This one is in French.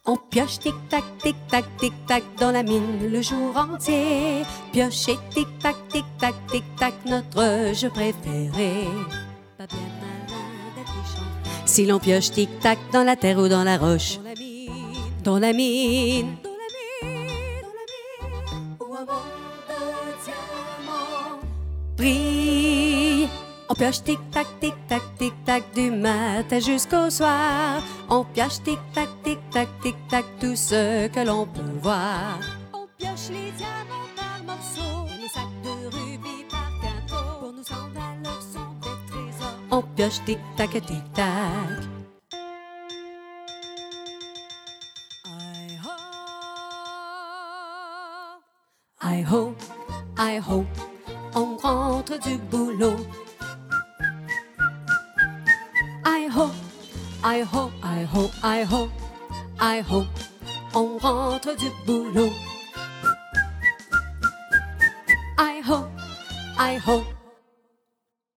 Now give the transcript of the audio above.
On pioche tic-tac, tic-tac, tic-tac dans la mine le jour entier. Piocher tic-tac, tic-tac, tic-tac, notre jeu préféré. Pas bien malin d'être méchant. Si l'on pioche tic-tac dans la terre ou dans la roche, dans la mine, dans la mine, dans la mine, où un monde de diamants brille. On pioche tic-tac, tic-tac, tic-tac du matin jusqu'au soir. On pioche tic-tac, tic-tac, tic-tac tout ce que l'on peut voir. On pioche les diamants par morceaux et les sacs de rubis par quintaux. Pour nous en valeur sont des trésors. On pioche tic-tac, tic-tac. Hi-ho, hi-ho, on rentre du boulot. Hi-ho, hi-ho, hi-ho, hi-ho, hi-ho, on rentre du boulot. Hi-ho, hi-ho,